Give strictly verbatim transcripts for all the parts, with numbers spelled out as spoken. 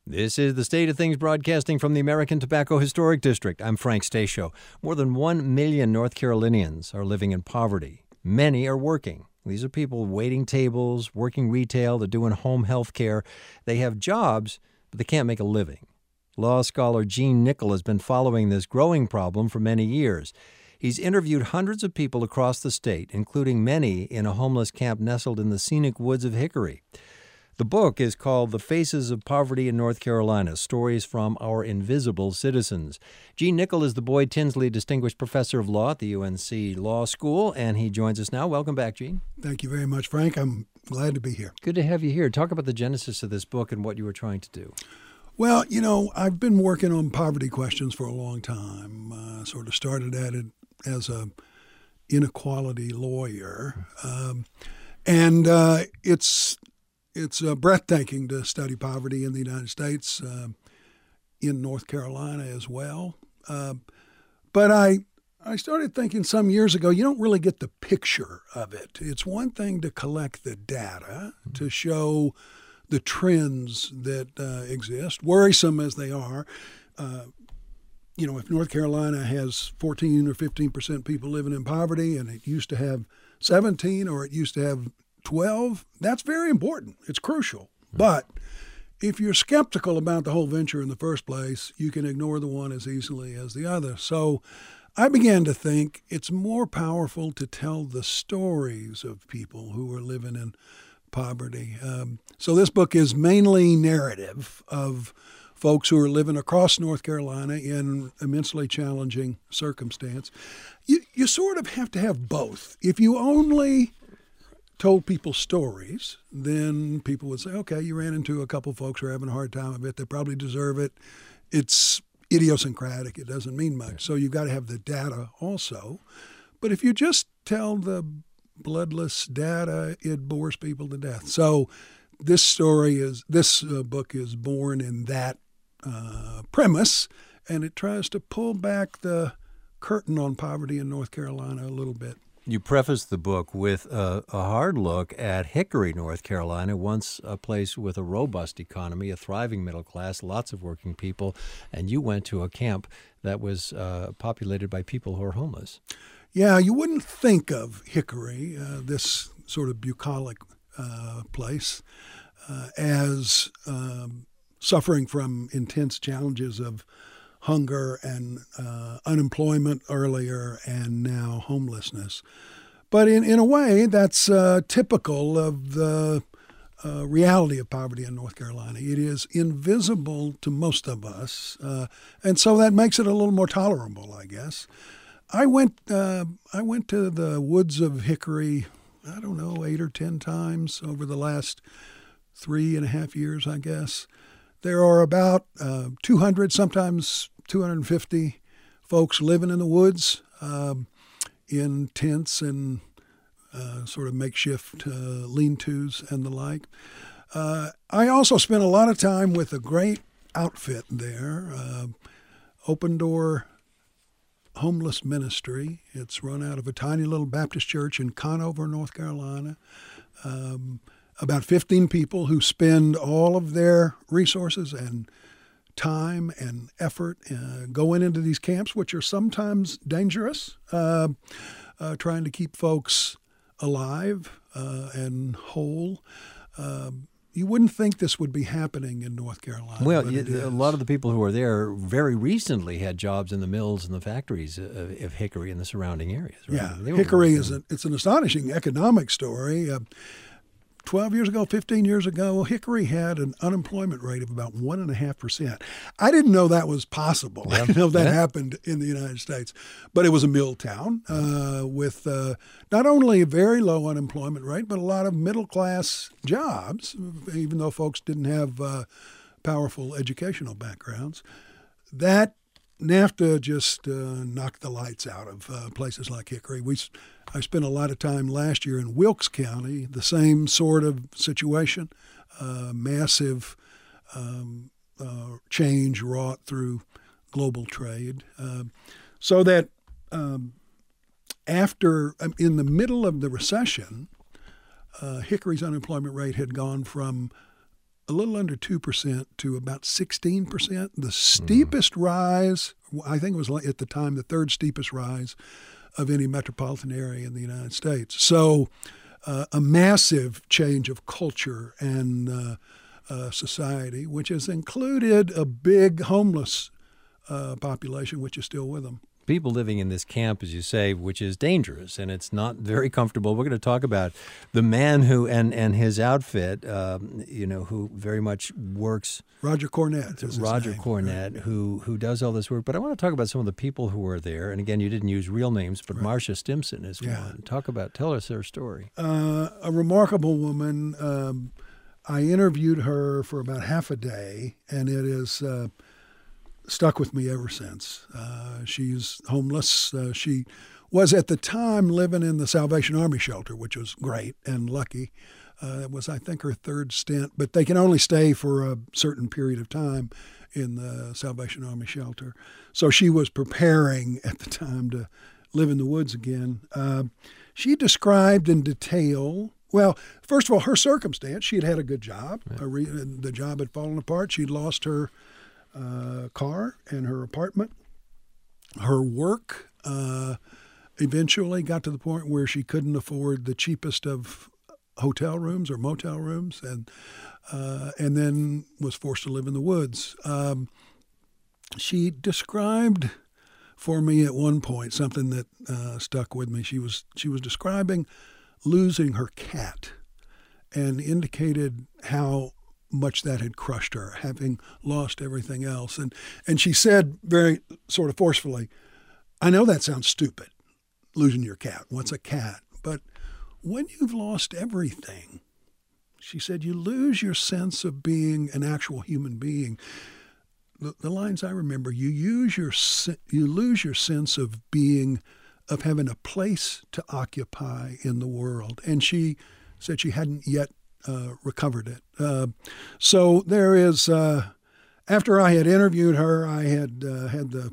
This is the State of Things broadcasting from the American Tobacco Historic District. I'm Frank Stasio. More than one million North Carolinians are living in poverty. Many are working. These are people waiting tables, working retail, they're doing home health care. They have jobs, but they can't make a living. Law scholar Gene Nickel has been following this growing problem for many years. He's interviewed hundreds of people across the state, including many in a homeless camp nestled in the scenic woods of Hickory. The book is called The Faces of Poverty in North Carolina, Stories from Our Invisible Citizens. Gene Nickel is the Boyd Tinsley Distinguished Professor of Law at the U N C Law School, and he joins us now. Welcome back, Gene. Thank you very much, Frank. I'm glad to be here. Good to have you here. Talk about the genesis of this book and what you were trying to do. Well, you know, I've been working on poverty questions for a long time. Uh, sort of started at it as a inequality lawyer. Um, and uh, it's... It's uh, breathtaking to study poverty in the United States, uh, in North Carolina as well. Uh, but I I started thinking some years ago, you don't really get the picture of it. It's one thing to collect the data, to show the trends that uh, exist, worrisome as they are. Uh, you know, if North Carolina has fourteen or fifteen percent people living in poverty and it used to have seventeen or it used to have twelve, that's very important. It's crucial. But if you're skeptical about the whole venture in the first place, you can ignore the one as easily as the other. So I began to think it's more powerful to tell the stories of people who are living in poverty. Um, so this book is mainly narrative of folks who are living across North Carolina in immensely challenging circumstance. You, you sort of have to have both. If you only told people stories, then people would say, okay, you ran into a couple folks who are having a hard time of it. They probably deserve it. It's idiosyncratic. It doesn't mean much. So you've got to have the data also. But if you just tell the bloodless data, it bores people to death. So this story is, this uh, book is born in that uh, premise, and it tries to pull back the curtain on poverty in North Carolina a little bit. You preface the book with a, a hard look at Hickory, North Carolina, once a place with a robust economy, a thriving middle class, lots of working people, and you went to a camp that was uh, populated by people who are homeless. Yeah, you wouldn't think of Hickory, uh, this sort of bucolic uh, place, uh, as um, suffering from intense challenges of hunger and uh, unemployment earlier, and now homelessness. But in, in a way, that's uh, typical of the uh, reality of poverty in North Carolina. It is invisible to most of us, uh, and so that makes it a little more tolerable, I guess. I went, uh, I went to the woods of Hickory, I don't know, eight or ten times over the last three and a half years, I guess. There are about uh, two hundred, sometimes two hundred fifty folks living in the woods um, in tents and uh, sort of makeshift uh, lean-tos and the like. Uh, I also spent a lot of time with a great outfit there, uh, Open Door Homeless Ministry. It's run out of a tiny little Baptist church in Conover, North Carolina. Um, about fifteen people who spend all of their resources and time and effort uh, going into these camps, which are sometimes dangerous, uh, uh, trying to keep folks alive uh, and whole. Uh, you wouldn't think this would be happening in North Carolina. Well, you, a lot of the people who are there very recently had jobs in the mills and the factories of, of Hickory and the surrounding areas. Right? Yeah, Hickory is a, it's an astonishing economic story. Uh, twelve years ago, fifteen years ago, Hickory had an unemployment rate of about one point five percent. I didn't know that was possible. Yeah. I didn't know that yeah. happened in the United States. But it was a mill town uh, with uh, not only a very low unemployment rate, but a lot of middle-class jobs, even though folks didn't have uh, powerful educational backgrounds. That NAFTA just uh, knocked the lights out of uh, places like Hickory. We I spent a lot of time last year in Wilkes County, the same sort of situation, uh, massive um, uh, change wrought through global trade. Uh, so that um, after, in the middle of the recession, uh, Hickory's unemployment rate had gone from a little under two percent to about sixteen percent. The steepest mm. rise, I think it was at the time the third steepest rise of any metropolitan area in the United States. So uh, a massive change of culture and uh, uh, society, which has included a big homeless uh, population, which is still with them. People living in this camp, as you say, which is dangerous, and it's not very comfortable. We're going to talk about the man who and, and his outfit, um, you know, who very much works. Roger Cornett is his Roger name. Cornett, Right. who who does all this work. But I want to talk about some of the people who were there. And again, you didn't use real names, but Right. Marcia Stimson is Yeah. one. Talk about, tell us her story. Uh, a remarkable woman. Um, I interviewed her for about half a day, and it is uh, stuck with me ever since. Uh, she's homeless. Uh, she was at the time living in the Salvation Army shelter, which was great and lucky. Uh, it was, I think, her third stint, but they can only stay for a certain period of time in the Salvation Army shelter. So she was preparing at the time to live in the woods again. Uh, she described in detail, well, first of all, her circumstance. She had had a good job. Right. A re- the job had fallen apart. She'd lost her uh, car and her apartment. Her work uh, eventually got to the point where she couldn't afford the cheapest of hotel rooms or motel rooms, and uh, and then was forced to live in the woods. Um, she described for me at one point something that uh, stuck with me. She was she was describing losing her cat, and indicated how much that had crushed her, having lost everything else. And and she said very sort of forcefully, "I know that sounds stupid, losing your cat. What's a cat? But when you've lost everything," she said, "you lose your sense of being an actual human being." The, the lines I remember, you use your you lose your sense of being, of having a place to occupy in the world. And she said she hadn't yet uh, recovered it. Uh, so there is, uh, after I had interviewed her, I had uh, had the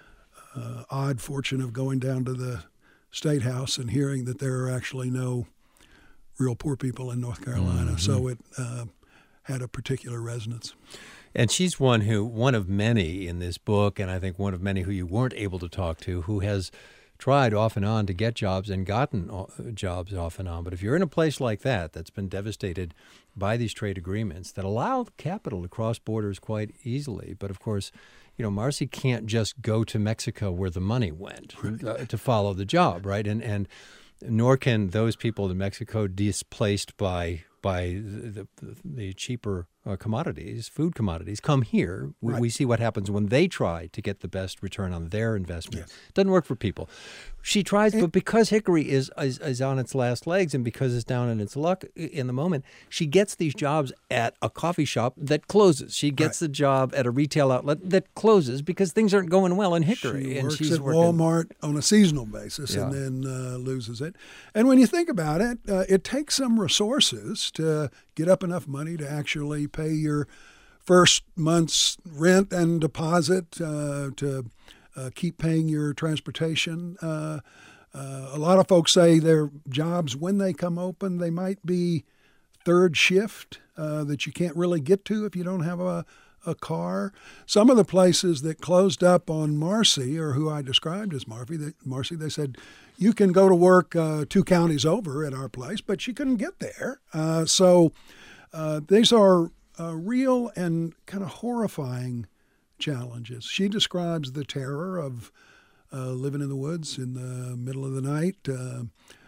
uh, odd fortune of going down to the State House and hearing that there are actually no real poor people in North Carolina. Mm-hmm. So it uh, had a particular resonance. And she's one who, one of many in this book, and I think one of many who you weren't able to talk to, who has tried off and on to get jobs and gotten jobs off and on. But if you're in a place like that, that's been devastated by these trade agreements that allow capital to cross borders quite easily. But of course, you know, Marcy can't just go to Mexico where the money went right. uh, to follow the job, right? And and nor can those people in Mexico displaced by by the, the, the cheaper uh, commodities, food commodities, come here. We, right. we see what happens when they try to get the best return on their investment. Yes. Doesn't work for people. She tries, and, but because Hickory is, is is on its last legs and because it's down in its luck in the moment, she gets these jobs at a coffee shop that closes. She gets right. the job at a retail outlet that closes because things aren't going well in Hickory. She and works she's at working. Walmart on a seasonal basis Yeah. and then uh, loses it. And when you think about it, uh, it takes some resources to get up enough money to actually pay your first month's rent and deposit, uh, to uh, keep paying your transportation. Uh, uh, a lot of folks say their jobs, when they come open, they might be third shift uh, that you can't really get to if you don't have a, a car. Some of the places that closed up on Marcy, or who I described as Marcy, they, Marcy, they said, you can go to work uh, two counties over at our place, but she couldn't get there. Uh, so uh, these are uh, real and kind of horrifying challenges. She describes the terror of uh, living in the woods in the middle of the night. Uh,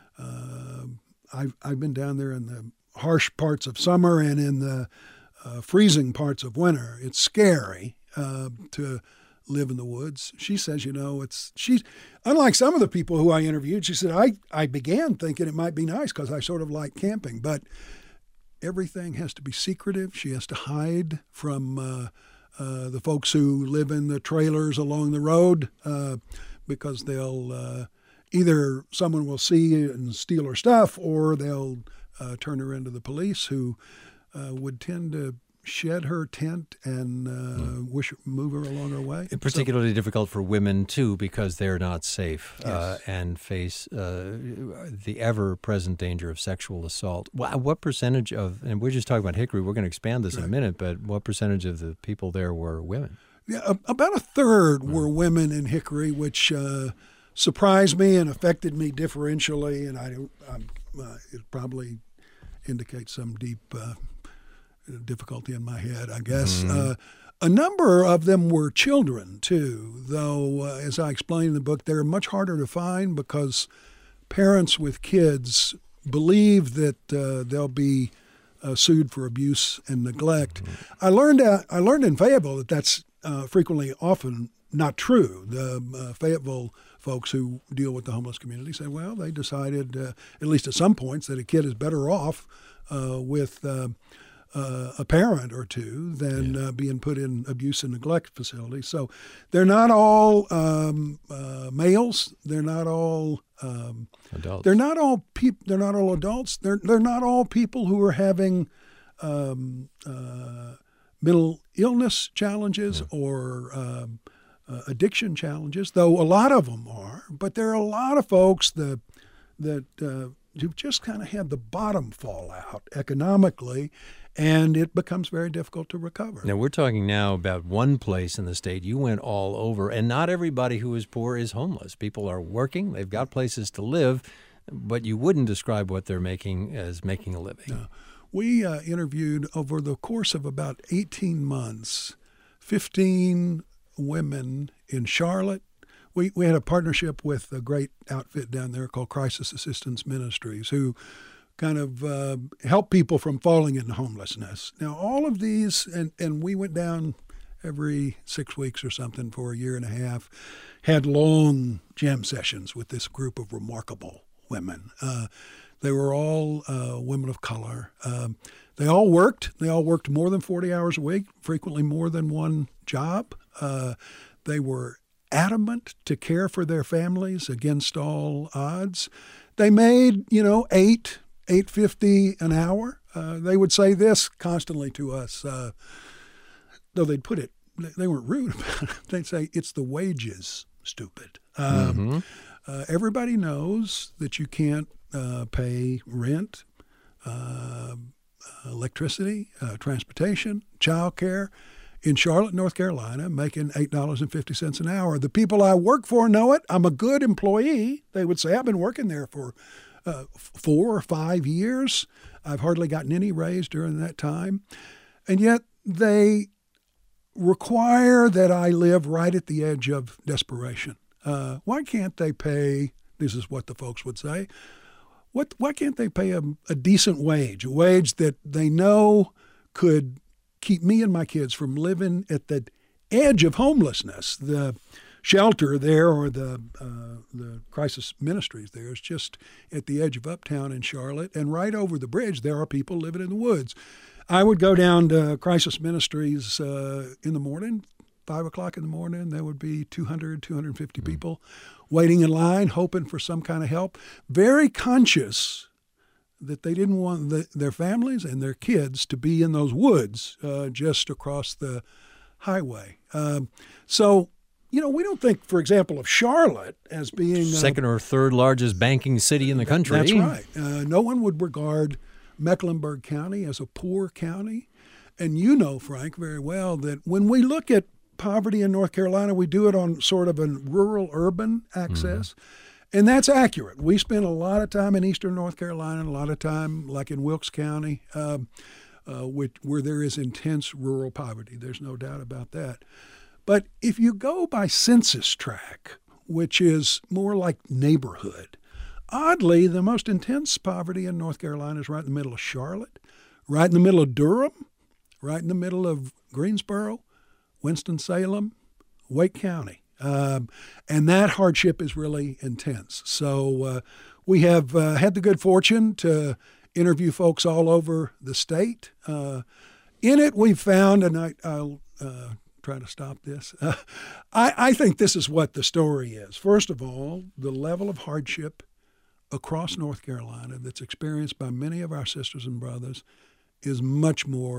uh, I've, I've been down there in the harsh parts of summer and in the uh, freezing parts of winter. It's scary uh, to live in the woods. She says, you know, it's she's unlike some of the people who I interviewed. She said, I, I began thinking it might be nice because I sort of like camping, but everything has to be secretive. She has to hide from uh, uh, the folks who live in the trailers along the road uh, because they'll uh, either someone will see and steal her stuff, or they'll uh, turn her into the police, who uh, would tend to shed her tent and uh, mm. wish move her along her way. It's particularly so, difficult for women, too, because they're not safe yes. uh, and face uh, the ever-present danger of sexual assault. What, what percentage of, and we're just talking about Hickory, we're going to expand this right. in a minute, but what percentage of the people there were women? Yeah, about a third mm. were women in Hickory, which uh, surprised me and affected me differentially, and I don't, I'm, uh, it probably indicates some deep uh, difficulty in my head, I guess. Mm-hmm. Uh, a number of them were children, too, though, uh, as I explained in the book, they're much harder to find because parents with kids believe that uh, they'll be uh, sued for abuse and neglect. Mm-hmm. I learned uh, I learned in Fayetteville that that's uh, frequently often not true. The uh, Fayetteville folks who deal with the homeless community say, well, they decided, uh, at least at some points, that a kid is better off uh, with uh, uh, a parent or two than yeah. uh, being put in abuse and neglect facilities. So they're not all um, uh, males. They're not all um, adults. They're not all peop- They're not all adults. They're they're not all people who are having um, uh, mental illness challenges yeah. or um, uh, addiction challenges. Though a lot of them are, but there are a lot of folks that that uh, who've just kind of had the bottom fall out economically. And it becomes very difficult to recover. Now, we're talking now about one place in the state. You went all over, and not everybody who is poor is homeless. People are working. They've got places to live, but you wouldn't describe what they're making as making a living. No. We uh, interviewed over the course of about eighteen months, fifteen women in Charlotte. We, we had a partnership with a great outfit down there called Crisis Assistance Ministries, who kind of uh, help people from falling into homelessness. Now, all of these, and, and we went down every six weeks or something for a year and a half, had long jam sessions with this group of remarkable women. Uh, they were all uh, women of color. Um, they all worked. They all worked more than forty hours a week, frequently more than one job. Uh, they were adamant to care for their families against all odds. They made, you know, eight eight fifty an hour. Uh, they would say this constantly to us, uh, though they'd put it, they weren't rude about it. They'd say, it's the wages, stupid. Um, mm-hmm. uh, everybody knows that you can't uh, pay rent, uh, electricity, uh, transportation, child care. In Charlotte, North Carolina, making eight dollars and fifty cents an hour. The people I work for know it. I'm a good employee. They would say, I've been working there for Uh, four or five years. I've hardly gotten any raise during that time. And yet they require that I live right at the edge of desperation. Uh, why can't they pay, this is what the folks would say, what? why can't they pay a, a decent wage, a wage that they know could keep me and my kids from living at the edge of homelessness? The shelter there, or the uh, the crisis ministries there, is just at the edge of Uptown in Charlotte, and right over the bridge there are people living in the woods. I would go down to crisis ministries uh, in the morning, five o'clock in the morning. There would be two hundred, two hundred fifty mm-hmm. people waiting in line, hoping for some kind of help, very conscious that they didn't want the, their families and their kids to be in those woods uh, just across the highway. Um, so You know, we don't think, for example, of Charlotte as being second uh, or third largest banking city in the country. That's right. Uh, no one would regard Mecklenburg County as a poor county. And you know, Frank, very well that when we look at poverty in North Carolina, we do it on sort of a rural-urban access. Mm-hmm. And that's accurate. We spend a lot of time in eastern North Carolina, and a lot of time, like in Wilkes County, um, uh, which, where there is intense rural poverty. There's no doubt about that. But if you go by census tract, which is more like neighborhood, oddly, the most intense poverty in North Carolina is right in the middle of Charlotte, right in the middle of Durham, right in the middle of Greensboro, Winston-Salem, Wake County. Um, and that hardship is really intense. So uh, we have uh, had the good fortune to interview folks all over the state. Uh, in it, we've found, and I, I'll uh, try to stop this, uh, I, I think this is what the story is. First of all, the level of hardship across North Carolina that's experienced by many of our sisters and brothers is much more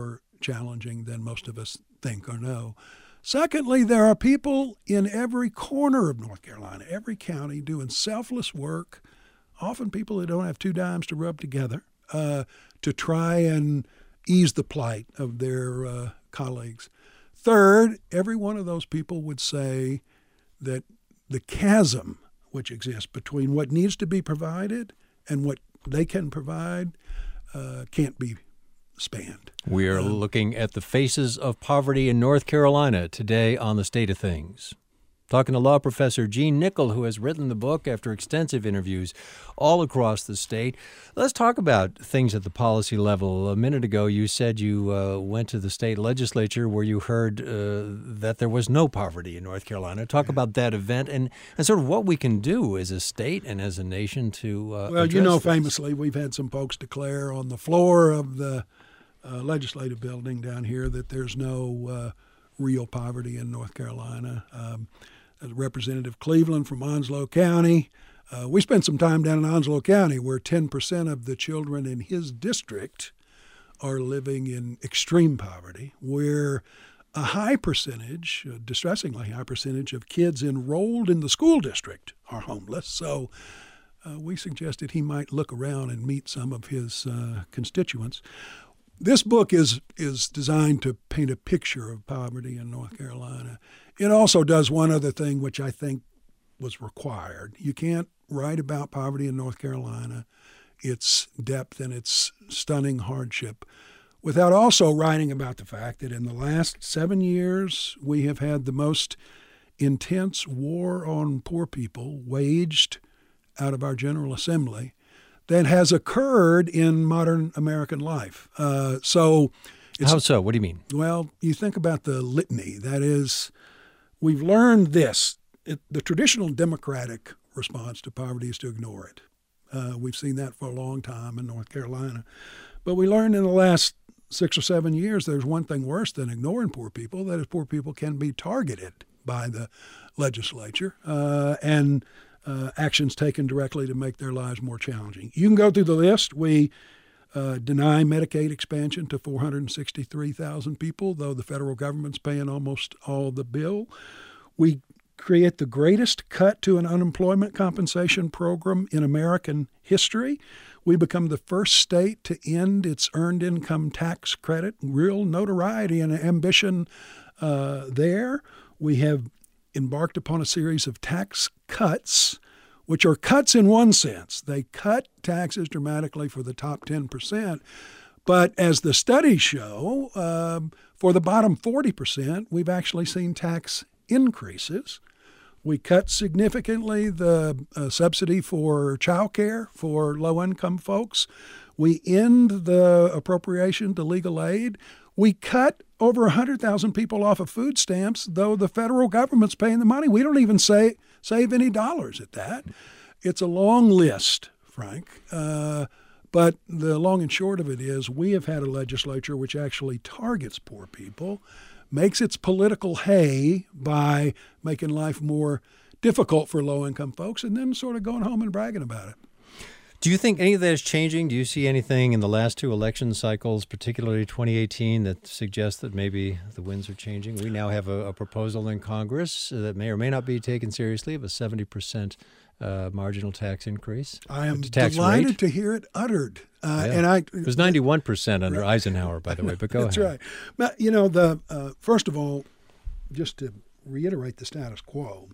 challenging than most of us think or know. Secondly, there are people in every corner of North Carolina, every county, doing selfless work, often people who don't have two dimes to rub together, uh, to try and ease the plight of their uh, colleagues. Third, every one of those people would say that the chasm which exists between what needs to be provided and what they can provide uh, can't be spanned. We are um, looking at the faces of poverty in North Carolina today on The State of Things. Talking to law professor Gene Nickel, who has written the book after extensive interviews all across the state. Let's talk about things at the policy level. A minute ago, you said you uh, went to the state legislature where you heard uh, that there was no poverty in North Carolina. Talk about that event and, and sort of what we can do as a state and as a nation to uh, Well, you know, this. famously, we've had some folks declare on the floor of the uh, legislative building down here that there's no uh, real poverty in North Carolina. Um, Representative Cleveland from Onslow County. Uh, we spent some time down in Onslow County where ten percent of the children in his district are living in extreme poverty, where a high percentage, a distressingly high percentage of kids enrolled in the school district are homeless. So uh, we suggested he might look around and meet some of his uh, constituents. This book is is designed to paint a picture of poverty in North Carolina. It also does one other thing which I think was required. You can't write about poverty in North Carolina, its depth and its stunning hardship, without also writing about the fact that in the last seven years we have had the most intense war on poor people waged out of our General Assembly that has occurred in modern American life. Uh, so, it's, How so? What do you mean? Well, you think about the litany. That is, we've learned this. It, the traditional Democratic response to poverty is to ignore it. Uh, we've seen that for a long time in North Carolina. But we learned in the last six or seven years there's one thing worse than ignoring poor people. That is, poor people can be targeted by the legislature uh, and Uh, actions taken directly to make their lives more challenging. You can go through the list. We uh, deny Medicaid expansion to four hundred sixty-three thousand people, though the federal government's paying almost all the bill. We create the greatest cut to an unemployment compensation program in American history. We become the first state to end its earned income tax credit. Real notoriety and ambition uh, there. We have embarked upon a series of tax cuts, which are cuts in one sense. They cut taxes dramatically for the top ten percent. But as the studies show, um, for the bottom forty percent, we've actually seen tax increases. We cut significantly the uh, subsidy for child care for low-income folks. We end the appropriation to legal aid. We cut over one hundred thousand people off of food stamps, though the federal government's paying the money. We don't even say, save any dollars at that. It's a long list, Frank. Uh, but the long and short of it is we have had a legislature which actually targets poor people, makes its political hay by making life more difficult for low-income folks, and then sort of going home and bragging about it. Do you think any of that is changing? Do you see anything in the last two election cycles, particularly twenty eighteen, that suggests that maybe the winds are changing? We now have a, a proposal in Congress that may or may not be taken seriously of a seventy percent uh, marginal tax increase. I am tax delighted rate. to hear it uttered. Uh, yeah. And I, it was ninety-one percent under right. Eisenhower, by the way, but go That's ahead. That's right. But, you know, the uh, first of all, just to reiterate the status quo,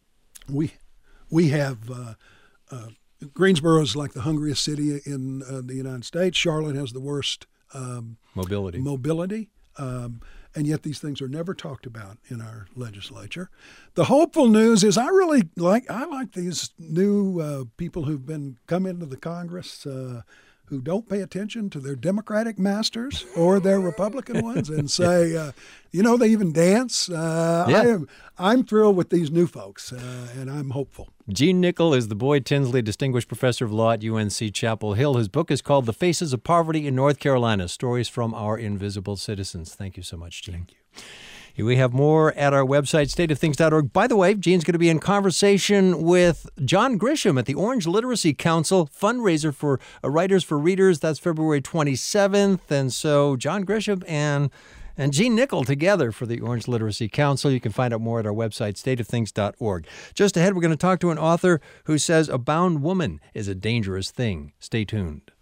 we, we have uh, uh, Greensboro is like the hungriest city in uh, the United States. Charlotte has the worst um, mobility. Mobility, um, and yet these things are never talked about in our legislature. The hopeful news is I really like I like these new uh, people who've been come into the Congress uh, who don't pay attention to their Democratic masters or their Republican ones and say, uh, you know, they even dance. Uh, yeah. I am, I'm thrilled with these new folks, uh, and I'm hopeful. Gene Nickel is the Boyd Tinsley Distinguished Professor of Law at U N C Chapel Hill. His book is called The Faces of Poverty in North Carolina, Stories from Our Invisible Citizens. Thank you so much, Gene. Thank you. We have more at our website, state of things dot org. By the way, Gene's going to be in conversation with John Grisham at the Orange Literacy Council fundraiser for uh, Writers for Readers. That's February twenty-seventh. And so John Grisham and and Gene Nickel together for the Orange Literacy Council. You can find out more at our website, state of things dot org. Just ahead, we're going to talk to an author who says a bound woman is a dangerous thing. Stay tuned.